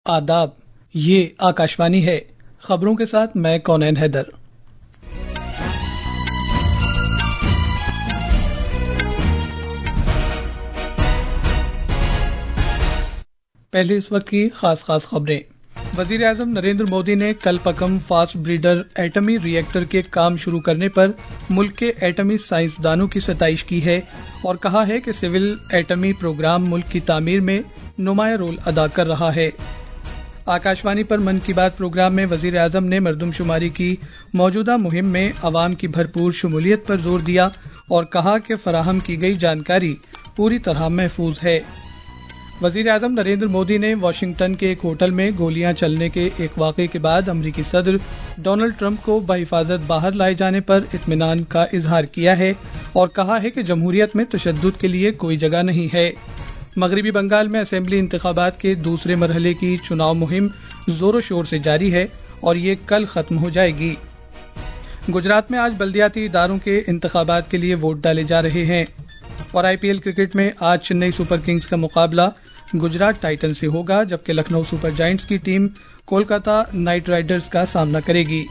आदाब, ये आकाशवाणी है। खबरों के साथ मैं कौनैन हैदर। पहले इस वक्त की खास खबरें। वजीर आजम नरेंद्र मोदी ने कलपक्कम फास्ट ब्रीडर एटमी रिएक्टर के काम शुरू करने पर मुल्क के एटमी साइंसदानों की सताइश की है और कहा है कि सिविल एटमी प्रोग्राम मुल्क की तामीर में नुमाया रोल अदा कर रहा है। आकाशवाणी पर मन की बात प्रोग्राम में वजीर आजम ने मरदमशुमारी की मौजूदा मुहिम में अवाम की भरपूर शमूलियत पर जोर दिया और कहा कि फराहम की गई जानकारी पूरी तरह महफूज है। वजीर आजम नरेंद्र मोदी ने वाशिंगटन के एक होटल में गोलियां चलने के एक वाक़े के बाद अमरीकी सदर डोनाल्ड ट्रंप को बहिफाजत बाहर लाए जाने पर इत्मीनान का इजहार किया है और कहा है कि जमहूरियत में तशद्दुद के लिए कोई जगह नहीं है। मगरबी बंगाल में असेंबली इंतखाबात के दूसरे मरहले की चुनाव मुहिम जोरों शोर से जारी है और ये कल खत्म हो जाएगी। गुजरात में आज बल्दियाती इदारों के इंतखाबात के लिए वोट डाले जा रहे हैं और आईपीएल क्रिकेट में आज चेन्नई सुपर किंग्स का मुकाबला गुजरात टाइटंस से होगा, जबकि लखनऊ सुपर जायंट्स की टीम कोलकाता नाइट राइडर्स का सामना करेगी।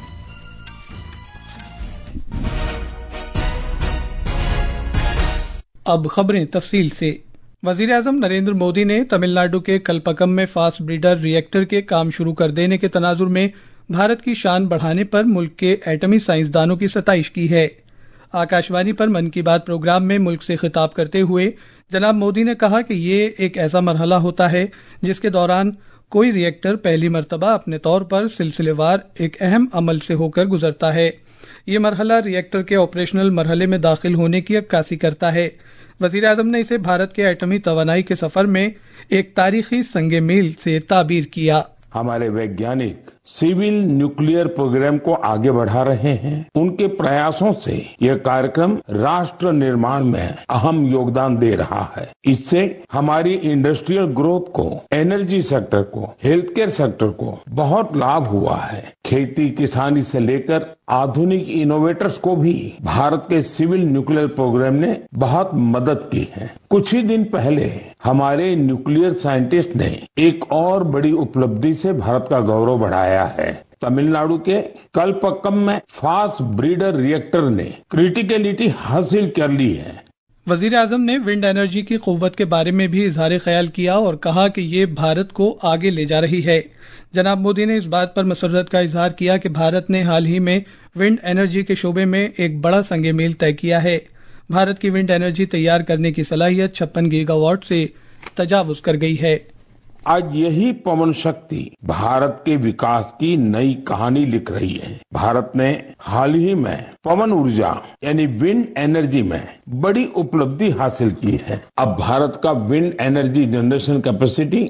अब खबरें तफसील से। वजीर आजम नरेंद्र मोदी ने तमिलनाडु के कलपक्कम में फास्ट ब्रीडर रिएक्टर के काम शुरू कर देने के तनाजुर में भारत की शान बढ़ाने पर मुल्क के एटमी साइंसदानों की सताइश की है। आकाशवाणी पर मन की बात प्रोग्राम में मुल्क से खिताब करते हुए जनाब मोदी ने कहा कि ये एक ऐसा मरहला होता है जिसके दौरान कोई रिएक्टर पहली मर्तबा अपने तौर पर सिलसिलेवार एक अहम अमल से होकर गुजरता है। ये मरहला रिएक्टर के ऑपरेशनल मरहले में दाखिल होने की अक्कासी करता है। वजीर आजम ने इसे भारत के एटमी तवानाई के सफर में एक तारीखी संगे मील से ताबीर किया। हमारे वैज्ञानिक सिविल न्यूक्लियर प्रोग्राम को आगे बढ़ा रहे हैं। उनके प्रयासों से यह कार्यक्रम राष्ट्र निर्माण में अहम योगदान दे रहा है। इससे हमारी इंडस्ट्रियल ग्रोथ को, एनर्जी सेक्टर को, हेल्थ केयर सेक्टर को बहुत लाभ हुआ है। खेती किसानी से लेकर आधुनिक इनोवेटर्स को भी भारत के सिविल न्यूक्लियर प्रोग्राम ने बहुत मदद की है। कुछ ही दिन पहले हमारे न्यूक्लियर साइंटिस्ट ने एक और बड़ी उपलब्धि से भारत का गौरव बढ़ाया है। तमिलनाडु के कलपक्कम में फास्ट ब्रीडर रिएक्टर ने क्रिटिकलिटी हासिल कर ली है। वजीर आजम ने विंड एनर्जी की कुव्वत के बारे में भी इजहार ख्याल किया और कहा कि ये भारत को आगे ले जा रही है। जनाब मोदी ने इस बात पर मसर्रत का इजहार किया कि भारत ने हाल ही में विंड एनर्जी के शोबे में एक बड़ा संगे मील तय किया है। भारत की विंड एनर्जी तैयार करने की सलाहियत 56 गीगावाट से तजावुज कर गई है। आज यही पवन शक्ति भारत के विकास की नई कहानी लिख रही है। भारत ने हाल ही में पवन ऊर्जा यानी विंड एनर्जी में बड़ी उपलब्धि हासिल की है। अब भारत का wind energy generation capacity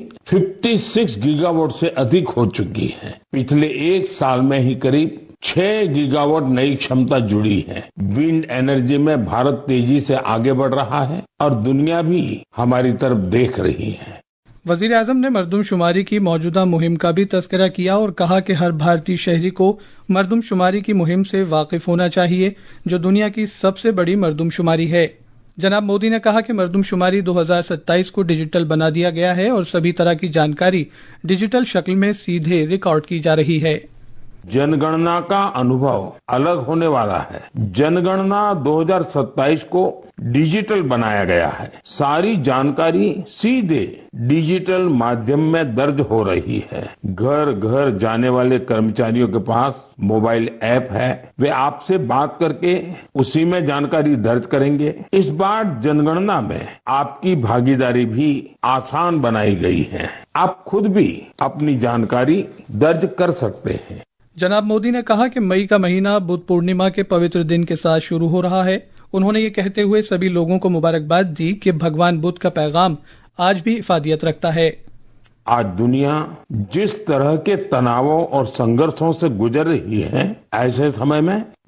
56 gigawatt से अधिक हो चुकी है। पिछले एक साल में ही करीब 6 गीगावाट नई क्षमता जुड़ी है। विंड एनर्जी में भारत तेजी से आगे बढ़ रहा है और दुनिया भी हमारी तरफ देख रही है। वजीर आजम ने मरदमशुमारी की मौजूदा मुहिम का भी तस्करा किया और कहा कि हर भारतीय शहरी को मरदमशुमारी की मुहिम से वाकिफ होना चाहिए, जो दुनिया की सबसे बड़ी मरदमशुमारी है। जनाब मोदी ने कहा कि मरदमशुमारी 2027 को डिजिटल बना दिया गया है और सभी तरह की जानकारी डिजिटल शक्ल में सीधे रिकॉर्ड की जा रही है। जनगणना का अनुभव अलग होने वाला है। जनगणना 2027 को डिजिटल बनाया गया है। सारी जानकारी सीधे डिजिटल माध्यम में दर्ज हो रही है। घर घर जाने वाले कर्मचारियों के पास मोबाइल ऐप है। वे आपसे बात करके उसी में जानकारी दर्ज करेंगे। इस बार जनगणना में आपकी भागीदारी भी आसान बनाई गई है। आप खुद भी अपनी जानकारी दर्ज कर सकते हैं। जनाब मोदी ने कहा कि मई का महीना बुद्ध पूर्णिमा के पवित्र दिन के साथ शुरू हो रहा है। उन्होंने ये कहते हुए सभी लोगों को मुबारकबाद दी कि भगवान बुद्ध का पैगाम आज भी इफादियत रखता है। आज दुनिया जिस तरह के तनावों और संघर्षों से गुजर रही है, ऐसे समय में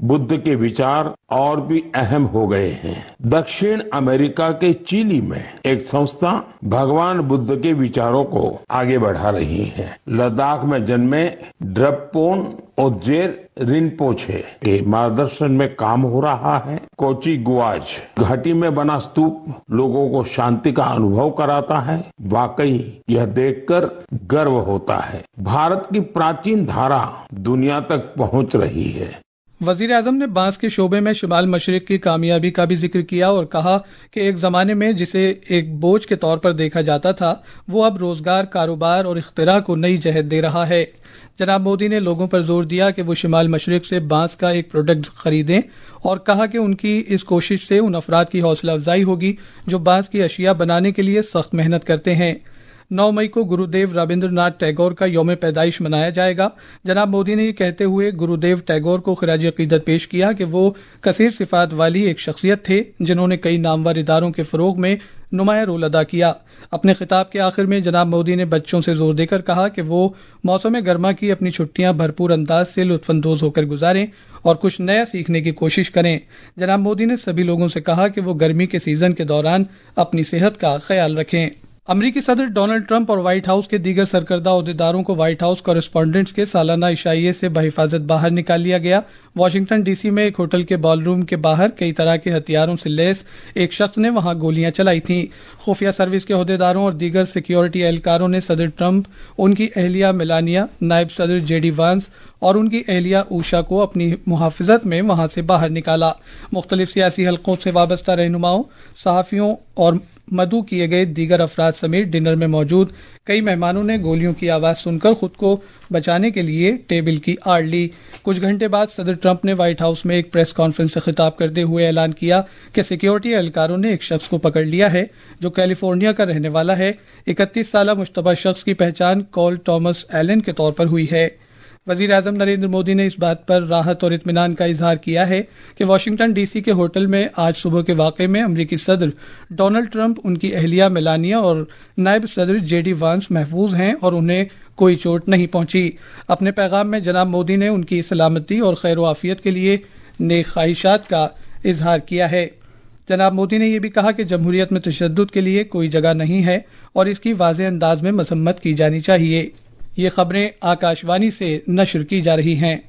बुद्ध के विचार और भी अहम हो गए हैं। दक्षिण अमेरिका के चिली में एक संस्था भगवान बुद्ध के विचारों को आगे बढ़ा रही है। लद्दाख में जन्मे ड्रपपोन ओजेर रिनपोछे के मार्गदर्शन में काम हो रहा है। कोची गुआज घाटी में बना स्तूप लोगों को शांति का अनुभव कराता है। वाकई यह देखकर गर्व होता है, भारत की प्राचीन धारा दुनिया तक पहुंच रही है। वजीर आजम ने बांस के शोबे में शुमाल मशरिक की कामयाबी का भी जिक्र किया और कहा कि एक जमाने में जिसे एक बोझ के तौर पर देखा जाता था, वो अब रोजगार, कारोबार और इख्तिरा को नई जहत दे रहा है। जनाब मोदी ने लोगों पर जोर दिया कि वो शुमाल मशरिक से बांस का एक प्रोडक्ट खरीदें और कहा कि उनकी इस कोशिश से उन अफराद की हौसला अफजाई होगी जो बांस की अशिया बनाने के लिए सख्त मेहनत करते हैं। 9 मई को गुरुदेव रविंद्रनाथ टैगोर का यौम पैदाइश मनाया जाएगा। जनाब मोदी ने ये कहते हुए गुरुदेव टैगोर को खिराज अकीदत पेश किया कि वो कसीर सिफात वाली एक शख्सियत थे जिन्होंने कई नामवर इदारों के फरोग में नुमाया रोल अदा किया। अपने खिताब के आखिर में जनाब मोदी ने बच्चों से जोर देकर कहा कि वो मौसम गर्मा की अपनी छुट्टियां भरपूर अंदाज से लुत्फानंदोज होकर गुजारें और कुछ नया सीखने की कोशिश करें। जनाब मोदी ने सभी लोगों से कहा कि वो गर्मी के सीजन के दौरान अपनी सेहत का ख्याल रखें। अमरीकी सदर डोनाल्ड ट्रंप और व्हाइट हाउस के दीगर सरकर्दा ओहदेदारों को व्हाइट हाउस कॉरेस्पॉन्डेंट्स के सालाना इशाइये से बहिफाजत बाहर निकाल लिया गया। वाशिंगटन डीसी में एक होटल के बॉलरूम के बाहर कई तरह के हथियारों से लैस एक शख्स ने वहां गोलियां चलाई थीं। खुफिया सर्विस के ओहदेदारों और दीगर सिक्योरिटी एहलकारों ने सदर ट्रंप, उनकी अहलिया मेलानिया, नायब सदर जेडी वांस और उनकी अहलिया ऊषा को अपनी मुहाफिजत में वहां से बाहर निकाला। मुख्तलिफ सियासी हलकों से वाबस्ता रहनुमाओं, सहाफियों और मदऊ किए गए दीगर अफराद समेत डिनर में मौजूद कई मेहमानों ने गोलियों की आवाज सुनकर खुद को बचाने के लिए टेबल की आड़ ली। कुछ घंटे बाद सदर ट्रंप ने व्हाइट हाउस में एक प्रेस कॉन्फ्रेंस से खिताब करते हुए ऐलान किया कि सिक्योरिटी एहलकारों ने एक शख्स को पकड़ लिया है जो कैलिफोर्निया का रहने वाला है। 31 साला मुश्तबा शख्स की पहचान कॉल टॉमस एलन के तौर पर हुई है। वजीर आजम नरेंद्र मोदी ने इस बात पर राहत और इत्मीनान का इजहार किया है कि वाशिंगटन डीसी के होटल में आज सुबह के वाकये में अमरीकी सदर डोनाल्ड ट्रंप, उनकी अहलिया मेलानिया और नायब सदर जेडी वांस महफूज हैं और उन्हें कोई चोट नहीं पहुंची। अपने पैगाम में जनाब मोदी ने उनकी सलामती और खैर आफियत के लिए नेक ख्वाहिशात का इजहार किया है। जनाब मोदी ने यह भी कहा कि जमहूरियत में तशद्दुद के लिए कोई जगह नहीं है और इसकी वाज़ेह अंदाज में मजम्मत की जानी चाहिए। ये खबरें आकाशवाणी से नशर की जा रही हैं।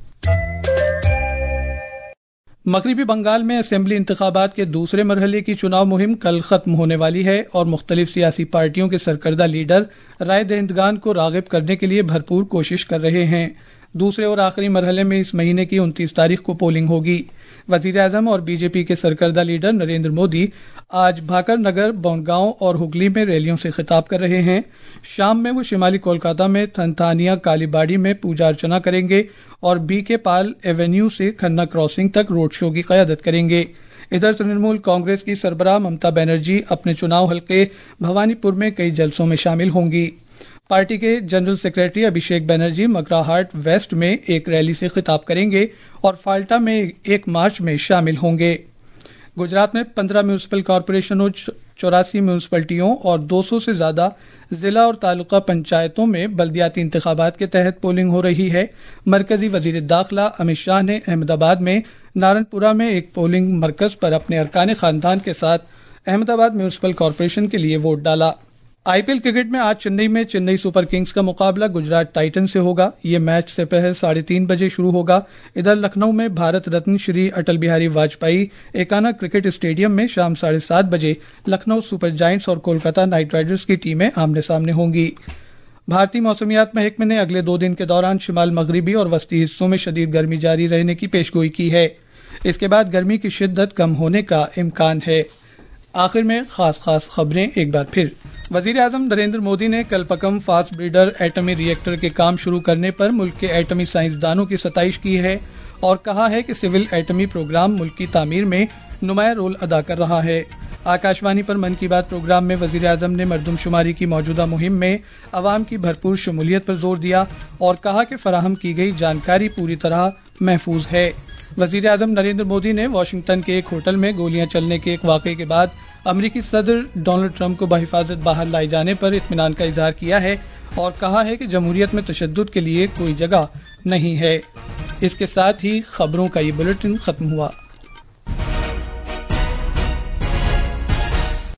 मगरिबी बंगाल में असेंबली इंतखाबात के दूसरे मरहले की चुनाव मुहिम कल खत्म होने वाली है और मुख्तलिफ सियासी पार्टियों के सरकर्दा लीडर राय दहिंदगान को रागिब करने के लिए भरपूर कोशिश कर रहे हैं। दूसरे और आखिरी मरहले में इस महीने की 29 तारीख को पोलिंग होगी। वजीर आजम और बीजेपी के सरकर्दा लीडर नरेंद्र मोदी आज भाकर नगर, बोनगांव और हुगली में रैलियों से खिताब कर रहे हैं। शाम में वो शिमाली कोलकाता में थनथानिया कालीबाड़ी में पूजा अर्चना करेंगे और बीके पाल एवेन्यू से खन्ना क्रॉसिंग तक रोड शो की क़यादत करेंगे। इधर तृणमूल कांग्रेस की सरबराह ममता बनर्जी अपने चुनाव हलके भवानीपुर में कई जलसों में शामिल होंगी। पार्टी के general secretary Abhishek Banerjee Magrahat west में एक रैली से खिताब करेंगे और फाल्टा में एक मार्च में शामिल होंगे। गुजरात में 15 म्यूनिसिपल कॉरपोरेशनों, 84 म्यूनिसिपलिटियों और 200 से ज्यादा जिला और तालुका पंचायतों में बल्दियाती इंतखाबात के तहत पोलिंग हो रही है। मरकजी वजीर दाखिला अमित शाह ने अहमदाबाद में नारनपुरा में एक पोलिंग मरकज पर अपने अरकान खानदान के साथ अहमदाबाद म्यूनिसिपल कॉरपोरेशन के लिए वोट डाला। आईपीएल क्रिकेट में आज चेन्नई में चेन्नई सुपर किंग्स का मुकाबला गुजरात टाइटन से होगा। ये मैच दोपहर 3:30 बजे शुरू होगा। इधर लखनऊ में भारत रत्न श्री अटल बिहारी वाजपेयी एकाना क्रिकेट स्टेडियम में शाम 7:30 बजे लखनऊ सुपर जायंट्स और कोलकाता नाइट राइडर्स की टीमें आमने सामने होंगी। भारतीय मौसमियात महकमे ने अगले 2 दिन के दौरान शिमाल मगरिबी और वस्ती हिस्सों में शदीद गर्मी जारी रहने की पेशगोई की है। इसके बाद गर्मी की शिद्दत कम होने का इम्कान है। आखिर में खास खबरें एक बार फिर। वजीर आजम नरेंद्र मोदी ने कल पकम फास्ट ब्रीडर एटमी रिएक्टर के काम शुरू करने पर मुल्क के एटमी साइंसदानों की सताइश की है और कहा है कि सिविल एटमी प्रोग्राम मुल्क की तामीर में नुमाया रोल अदा कर रहा है। आकाशवाणी पर मन की बात प्रोग्राम में वजीर आजम ने मरदमशुमारी की मौजूदा मुहिम में अवाम की भरपूर शमूलियत पर जोर दिया और कहा कि फराहम की गई जानकारी पूरी तरह महफूज है। वजीर आजम नरेंद्र मोदी ने वाशिंगटन के एक होटल में गोलियां चलने के एक वाकये के बाद अमरीकी सदर डोनाल्ड ट्रंप को बहिफाजत बाहर लाए जाने पर इत्मीनान का इजहार किया है और कहा है कि जमहूरियत में तशद्दुद के लिए कोई जगह नहीं है। اس کے ساتھ ہی خبروں کا یہ بلیٹن ختم ہوا۔